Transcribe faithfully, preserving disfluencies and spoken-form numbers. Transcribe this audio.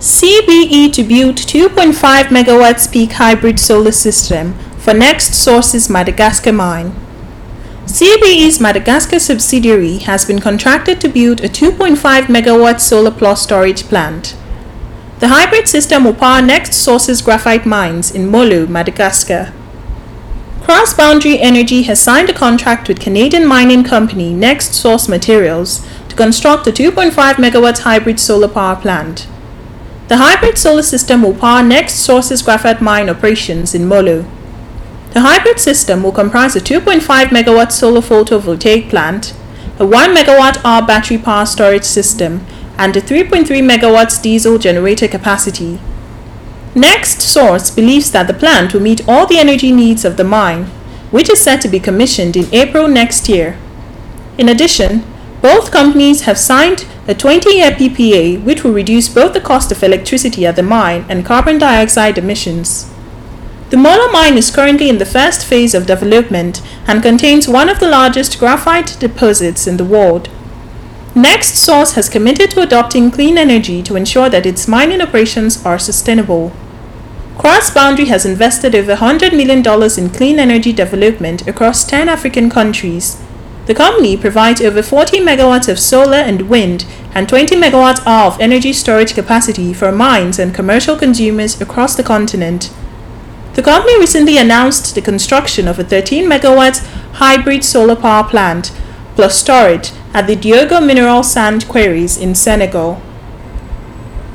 C B E to build two point five megawatts peak hybrid solar system for Next Source's Madagascar mine. C B E's Madagascar subsidiary has been contracted to build a two point five megawatt solar plus storage plant. The hybrid system will power Next Source's graphite mines in Molo, Madagascar. Cross Boundary Energy has signed a contract with Canadian mining company Next Source Materials to construct a two point five megawatt hybrid solar power plant. The hybrid solar system will power Next Source's graphite mine operations in Molo. The hybrid system will comprise a two point five megawatt solar photovoltaic plant, a one megawatt hour battery power storage system, and a three point three megawatts diesel generator capacity. Next Source believes that the plant will meet all the energy needs of the mine, which is set to be commissioned in April next year. In addition, both companies have signed a twenty-year P P A which will reduce both the cost of electricity at the mine and carbon dioxide emissions. The Molo mine is currently in the first phase of development and contains one of the largest graphite deposits in the world. Next Source has committed to adopting clean energy to ensure that its mining operations are sustainable. Cross Boundary has invested over one hundred million dollars in clean energy development across ten African countries. The company provides over forty megawatts of solar and wind and twenty megawatt hour of energy storage capacity for mines and commercial consumers across the continent. The company recently announced the construction of a thirteen megawatt hybrid solar power plant plus storage at the Diogo Mineral Sand Quarries in Senegal.